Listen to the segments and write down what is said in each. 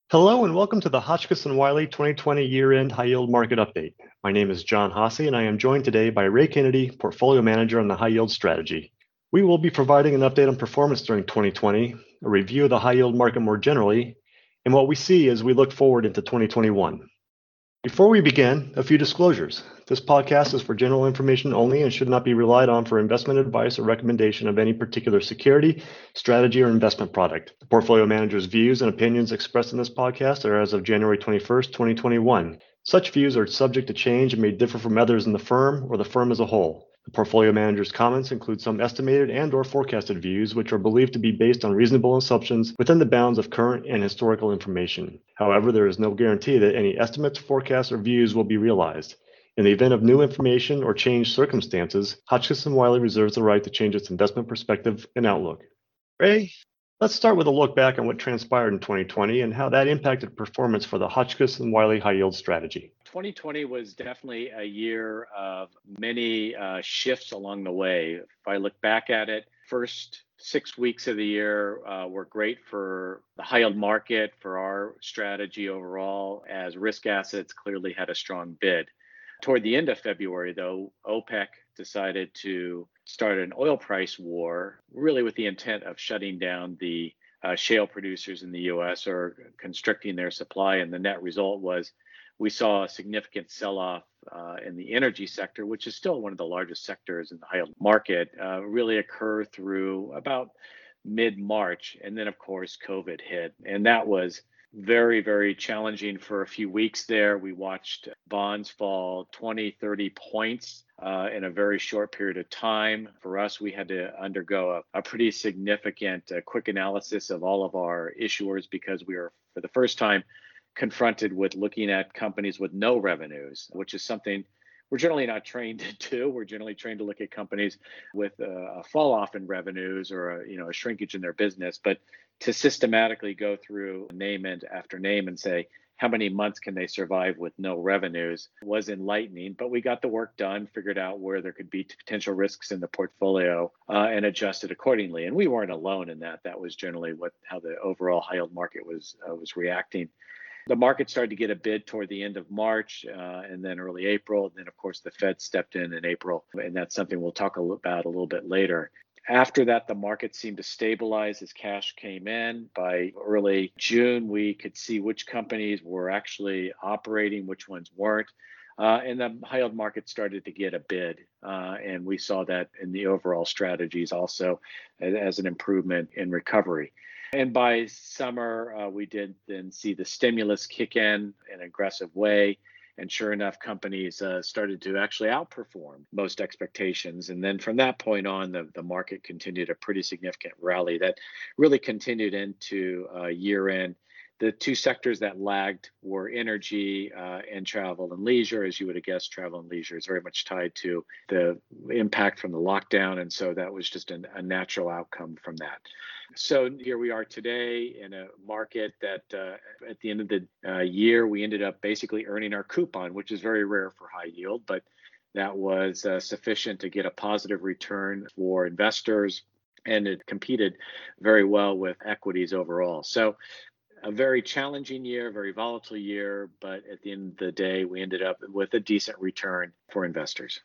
Hello and welcome to the Hotchkiss& Wiley 2020 Year-End High Yield Market Update. My name is John Hasse and I am joined today by Ray Kennedy, Portfolio Manager on the High Yield Strategy. We will be providing an update on performance during 2020, a review of the high yield market more generally, and what we see as we look forward into 2021. Before we begin, a few disclosures. This podcast is for general information only and should not be relied on for investment advice or recommendation of any particular security, strategy, or investment product. The portfolio manager's views and opinions expressed in this podcast are as of January 21st, 2021. Such views are subject to change and may differ from others in the firm or the firm as a whole. The portfolio manager's comments include some estimated and/or forecasted views, which are believed to be based on reasonable assumptions within the bounds of current and historical information. However, there is no guarantee that any estimates, forecasts, or views will be realized. In the event of new information or changed circumstances, Hotchkiss & Wiley reserves the right to change its investment perspective and outlook. Ray, let's start with a look back on what transpired in 2020 and how that impacted performance for the Hotchkiss & Wiley High Yield Strategy. 2020 was definitely a year of many shifts along the way. If I look back at it, first 6 weeks of the year were great for the high yield market, for our strategy overall, as risk assets clearly had a strong bid. Toward the end of February, though, OPEC decided to start an oil price war, really with the intent of shutting down the shale producers in the U.S. or constricting their supply. And the net result was we saw a significant sell-off in the energy sector, which is still one of the largest sectors in the high yield market, really occur through about mid-March. And then, of course, COVID hit. And that was very, very challenging for a few weeks there. We watched bonds fall 20, 30 points in a very short period of time. For us, we had to undergo a pretty significant quick analysis of all of our issuers because we were, for the first time, confronted with looking at companies with no revenues, which is something we're generally not trained to do. We're generally trained to look at companies with a fall off in revenues or a shrinkage in their business. But to systematically go through name after name and say, how many months can they survive with no revenues was enlightening. But we got the work done, figured out where there could be potential risks in the portfolio and adjusted accordingly. And we weren't alone in that. That was generally how the overall high yield market was reacting. The market started to get a bid toward the end of March and then early April. And then, of course, the Fed stepped in April. And that's something we'll talk about a little bit later. After that, the market seemed to stabilize as cash came in. By early June, we could see which companies were actually operating, which ones weren't. And the high yield market started to get a bid. And we saw that in the overall strategies also as an improvement in recovery. And by summer, we did then see the stimulus kick in an aggressive way. And sure enough, companies started to actually outperform most expectations. And then from that point on, the market continued a pretty significant rally that really continued into year end. The two sectors that lagged were energy and travel and leisure. As you would have guessed, travel and leisure is very much tied to the impact from the lockdown. And so that was just a natural outcome from that. So here we are today in a market that at the end of the year, we ended up basically earning our coupon, which is very rare for high yield, but that was sufficient to get a positive return for investors. And it competed very well with equities overall. So a very challenging year, very volatile year, but at the end of the day, we ended up with a decent return for investors.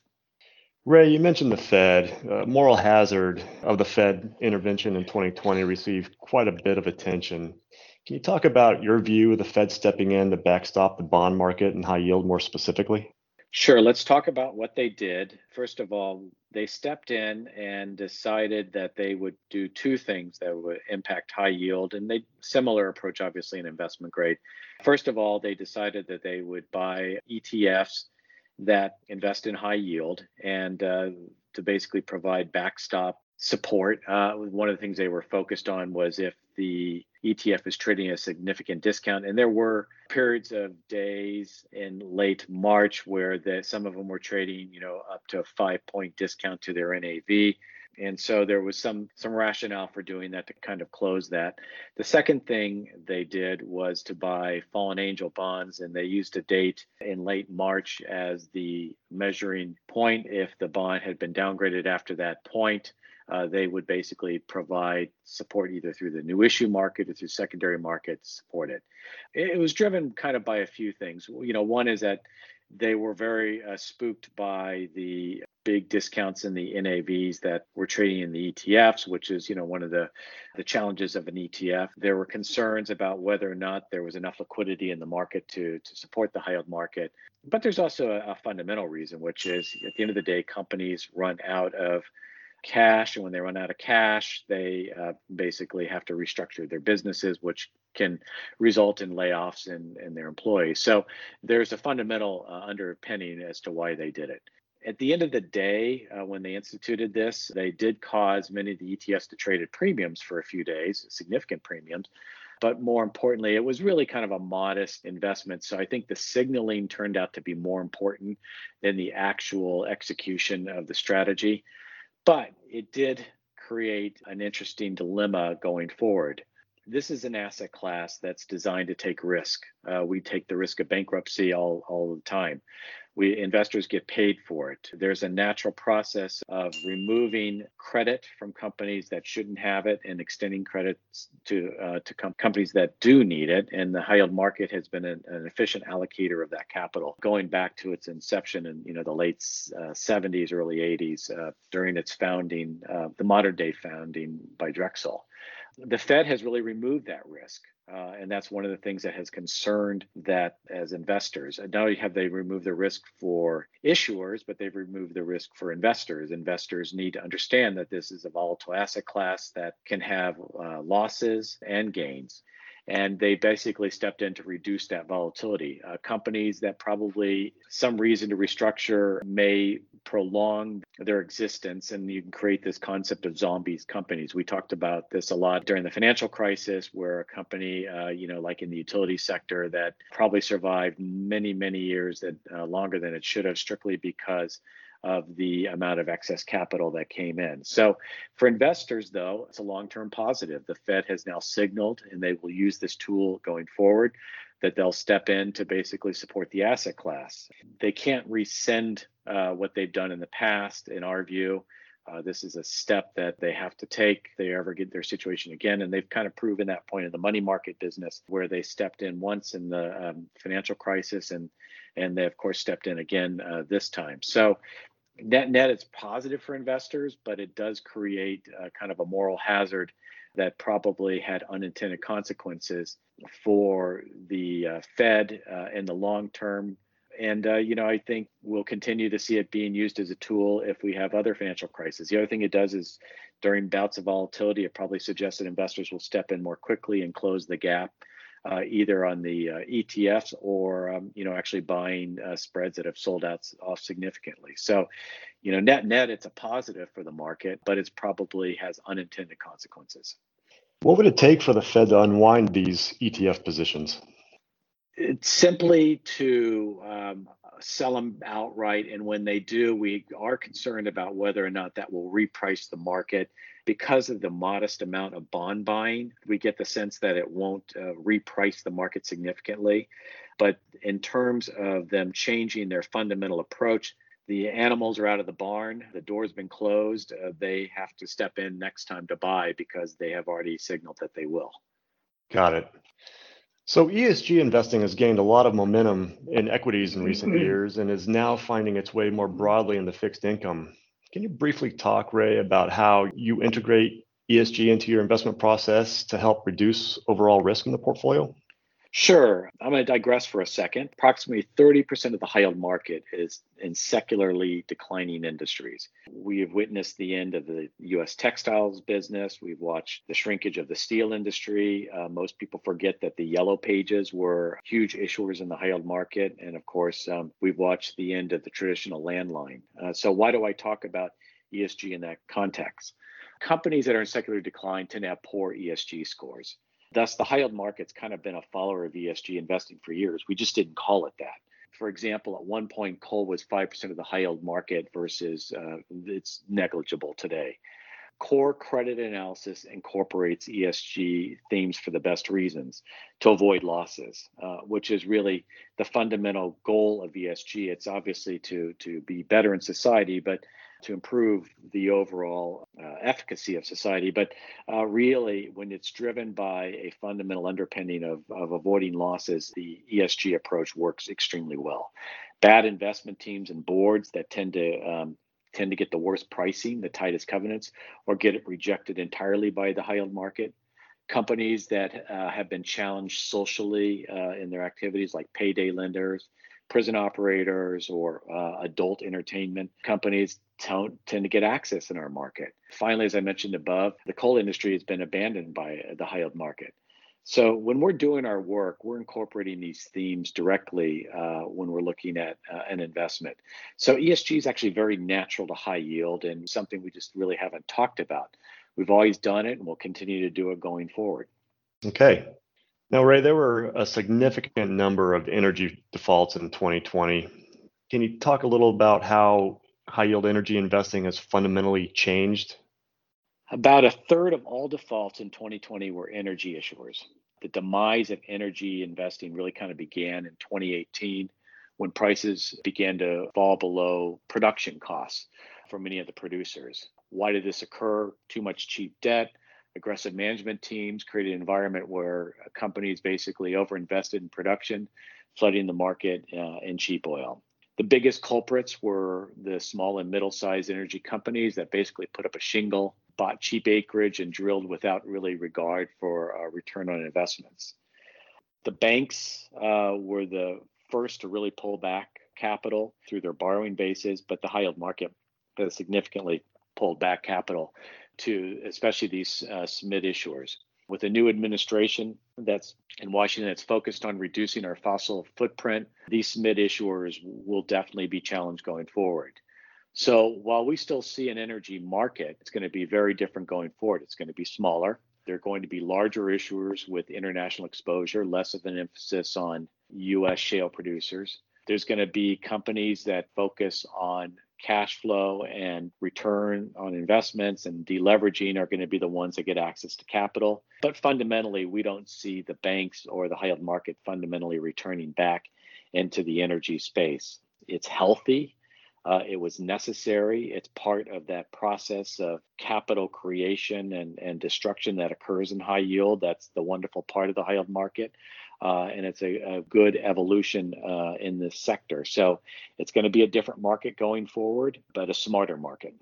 Ray, you mentioned the Fed. Moral hazard of the Fed intervention in 2020 received quite a bit of attention. Can you talk about your view of the Fed stepping in to backstop the bond market and high yield more specifically? Sure. Let's talk about what they did. First of all, they stepped in and decided that they would do two things that would impact high yield, and they similar approach, obviously, in investment grade. First of all, they decided that they would buy ETFs that invest in high yield and to basically provide backstop support. One of the things they were focused on was if the ETF is trading a significant discount. And there were periods of days in late March where some of them were trading, up to a 5-point discount to their NAV. And so there was some rationale for doing that to kind of close that. The second thing they did was to buy fallen angel bonds, and they used a date in late March as the measuring point. If the bond had been downgraded after that point, They would basically provide support either through the new issue market or through secondary market to support it. It was driven kind of by a few things. One is that they were very spooked by the big discounts in the NAVs that were trading in the ETFs, which is, one of the challenges of an ETF. There were concerns about whether or not there was enough liquidity in the market to support the high yield market. But there's also a fundamental reason, which is at the end of the day, companies run out of cash, and when they run out of cash, they basically have to restructure their businesses, which can result in layoffs in their employees. So there's a fundamental underpinning as to why they did it. At the end of the day, when they instituted this, they did cause many of the ETFs to trade at premiums for a few days, significant premiums. But more importantly, it was really kind of a modest investment. So I think the signaling turned out to be more important than the actual execution of the strategy. But it did create an interesting dilemma going forward. This is an asset class that's designed to take risk. We take the risk of bankruptcy all the time. Investors get paid for it. There's a natural process of removing credit from companies that shouldn't have it and extending credits to companies that do need it. And the high yield market has been an efficient allocator of that capital going back to its inception in the late 70s, early 80s, during its founding, the modern day founding by Drexel. The Fed has really removed that risk. And that's one of the things that has concerned that as investors. Not only have they removed the risk for issuers, but they've removed the risk for investors. Investors need to understand that this is a volatile asset class that can have losses and gains. And they basically stepped in to reduce that volatility. Companies that probably some reason to restructure may prolong their existence, and you can create this concept of zombies companies. We talked about this a lot during the financial crisis, where a company, like in the utility sector, that probably survived many, many years that longer than it should have, strictly because of the amount of excess capital that came in. So for investors, though, it's a long-term positive. The Fed has now signaled, and they will use this tool going forward, that they'll step in to basically support the asset class. They can't rescind what they've done in the past, in our view. This is a step that they have to take if they ever get their situation again. And they've kind of proven that point in the money market business, where they stepped in once in the financial crisis, and they, of course, stepped in again this time. So net, it's positive for investors, but it does create kind of a moral hazard that probably had unintended consequences for the Fed in the long term. And, I think we'll continue to see it being used as a tool if we have other financial crises. The other thing it does is during bouts of volatility, it probably suggests that investors will step in more quickly and close the gap, either on the ETFs or, actually buying spreads that have sold off significantly. So, net, it's a positive for the market, but it's probably has unintended consequences. What would it take for the Fed to unwind these ETF positions? It's simply to sell them outright. And when they do, we are concerned about whether or not that will reprice the market. Because of the modest amount of bond buying, we get the sense that it won't reprice the market significantly. But in terms of them changing their fundamental approach, the animals are out of the barn, the door's been closed, they have to step in next time to buy because they have already signaled that they will. Got it. So ESG investing has gained a lot of momentum in equities in recent years and is now finding its way more broadly into fixed income. Can you briefly talk, Ray, about how you integrate ESG into your investment process to help reduce overall risk in the portfolio? Sure. I'm going to digress for a second. Approximately 30% of the high yield market is in secularly declining industries. We have witnessed the end of the U.S. textiles business. We've watched the shrinkage of the steel industry. Most people forget that the yellow pages were huge issuers in the high yield market. And of course, we've watched the end of the traditional landline. So why do I talk about ESG in that context? Companies that are in secular decline tend to have poor ESG scores. Thus, the high yield market's kind of been a follower of ESG investing for years. We just didn't call it that. For example, at one point, coal was 5% of the high yield market versus it's negligible today. core credit analysis incorporates ESG themes for the best reasons to avoid losses, which is really the fundamental goal of ESG. It's obviously to be better in society, but to improve the overall efficacy of society. But really, when it's driven by a fundamental underpinning of avoiding losses, the ESG approach works extremely well. Bad investment teams and boards that tend to get the worst pricing, the tightest covenants, or get it rejected entirely by the high yield market. Companies that have been challenged socially in their activities, like payday lenders, prison operators, or adult entertainment companies, tend to get access in our market. Finally, as I mentioned above, the coal industry has been abandoned by the high yield market. So when we're doing our work, we're incorporating these themes directly when we're looking at an investment. So ESG is actually very natural to high yield and something we just really haven't talked about. We've always done it and we'll continue to do it going forward. Okay. Now, Ray, there were a significant number of energy defaults in 2020. Can you talk a little about how high yield energy investing has fundamentally changed? About a third of all defaults in 2020 were energy issuers. The demise of energy investing really kind of began in 2018 when prices began to fall below production costs for many of the producers. Why did this occur? Too much cheap debt, aggressive management teams created an environment where companies basically overinvested in production, flooding the market in cheap oil. The biggest culprits were the small and middle-sized energy companies that basically put up a shingle, bought cheap acreage, and drilled without really regard for return on investments. The banks were the first to really pull back capital through their borrowing bases, but the high yield market has significantly pulled back capital to especially these SMID issuers. With a new administration that's in Washington that's focused on reducing our fossil footprint, these SMID issuers will definitely be challenged going forward. So while we still see an energy market, it's going to be very different going forward. It's going to be smaller. They're going to be larger issuers with international exposure, less of an emphasis on U.S. shale producers. There's going to be companies that focus on cash flow and return on investments, and deleveraging are going to be the ones that get access to capital. But fundamentally, we don't see the banks or the high yield market fundamentally returning back into the energy space. It's healthy. It was necessary. It's part of that process of capital creation and destruction that occurs in high yield. That's the wonderful part of the high yield market. And it's a good evolution in this sector. So it's going to be a different market going forward, but a smarter market.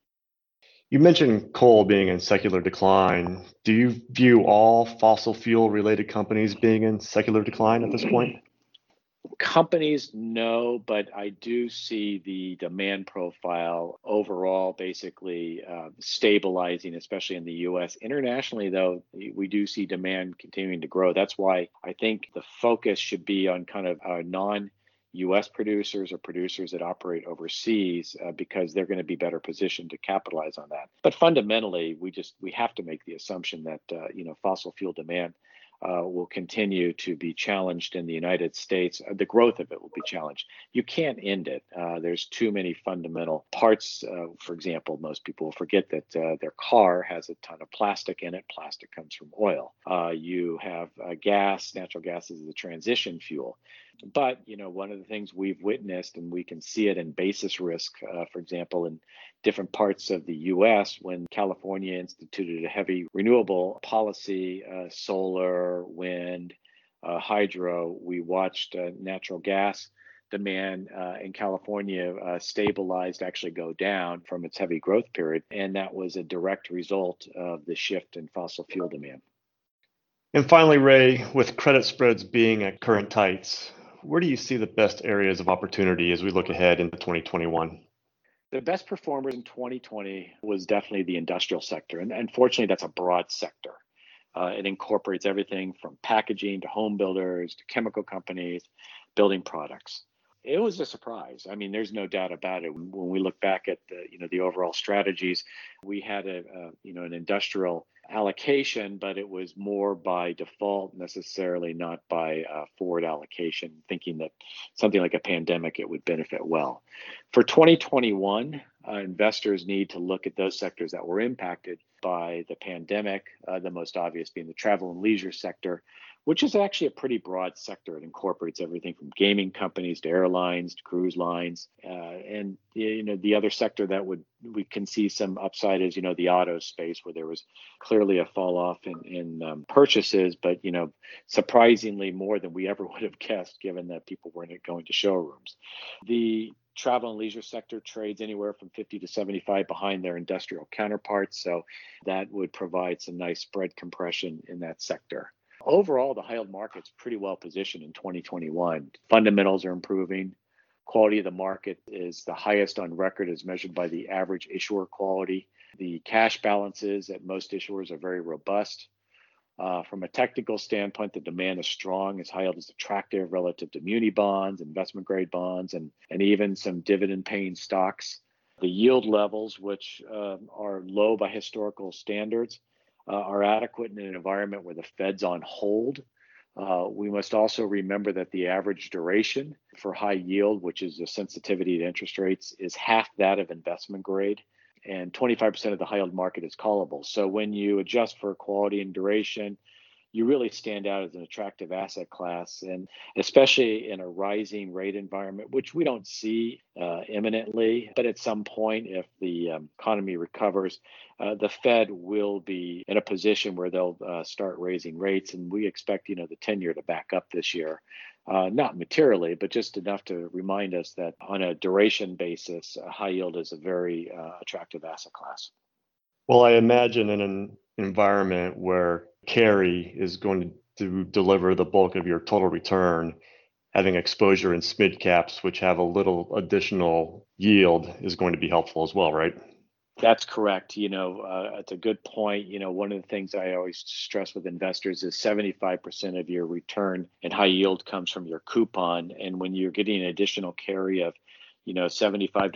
You mentioned coal being in secular decline. Do you view all fossil fuel related companies being in secular decline at this point? Companies, no, but I do see the demand profile overall basically stabilizing, especially in the U.S. Internationally, though, we do see demand continuing to grow. That's why I think the focus should be on kind of non-U.S. producers or producers that operate overseas because they're going to be better positioned to capitalize on that. But fundamentally, we have to make the assumption that fossil fuel demand will continue to be challenged in the United States. The growth of it will be challenged. You can't end it. There's too many fundamental parts. For example, most people forget that their car has a ton of plastic in it. Plastic comes from oil. You have gas. Natural gas is the transition fuel. But, one of the things we've witnessed, and we can see it in basis risk, for example, in different parts of the U.S., when California instituted a heavy renewable policy, solar, wind, hydro, we watched natural gas demand in California stabilized, actually go down from its heavy growth period. And that was a direct result of the shift in fossil fuel demand. And finally, Ray, with credit spreads being at current tights, where do you see the best areas of opportunity as we look ahead into 2021? The best performer in 2020 was definitely the industrial sector. And unfortunately, that's a broad sector. It incorporates everything from packaging to home builders to chemical companies, building products. It was a surprise. I mean, there's no doubt about it. When we look back at the overall strategies, we had an industrial allocation, but it was more by default, necessarily not by forward allocation, thinking that something like a pandemic, it would benefit well. For 2021, investors need to look at those sectors that were impacted by the pandemic, the most obvious being the travel and leisure sector, which is actually a pretty broad sector. It incorporates everything from gaming companies to airlines to cruise lines, and the other sector that we can see some upside is the auto space, where there was clearly a fall off in purchases, but surprisingly more than we ever would have guessed, given that people weren't going to showrooms. The travel and leisure sector trades anywhere from 50 to 75 behind their industrial counterparts, so that would provide some nice spread compression in that sector. Overall, the high yield market's pretty well positioned in 2021. Fundamentals are improving. Quality of the market is the highest on record as measured by the average issuer quality. The cash balances at most issuers are very robust. From a technical standpoint, the demand is strong as high yield is attractive relative to muni bonds, investment grade bonds, and even some dividend paying stocks. The yield levels, which are low by historical standards, are adequate in an environment where the Fed's on hold. We must also remember that the average duration for high yield, which is the sensitivity to interest rates, is half that of investment grade, and 25% of the high yield market is callable. So when you adjust for quality and duration, you really stand out as an attractive asset class, and especially in a rising rate environment, which we don't see imminently, but at some point, if the economy recovers, the Fed will be in a position where they'll start raising rates, and we expect the 10-year to back up this year. Not materially, but just enough to remind us that on a duration basis, high yield is a very attractive asset class. Well, I imagine in an environment where carry is going to deliver the bulk of your total return, having exposure in SMID caps, which have a little additional yield, is going to be helpful as well, right? That's correct. It's a good point. One of the things I always stress with investors is 75% of your return in high yield comes from your coupon. And when you're getting an additional carry of 75 to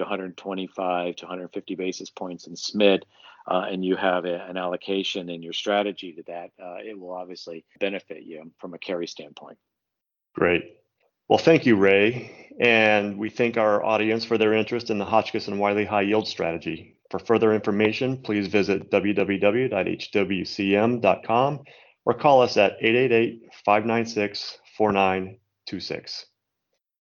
125 to 150 basis points in SMID, and you have an allocation in your strategy to that, it will obviously benefit you from a carry standpoint. Great. Well, thank you, Ray. And we thank our audience for their interest in the Hotchkiss & Wiley High Yield Strategy. For further information, please visit www.hwcm.com or call us at 888-596-4926.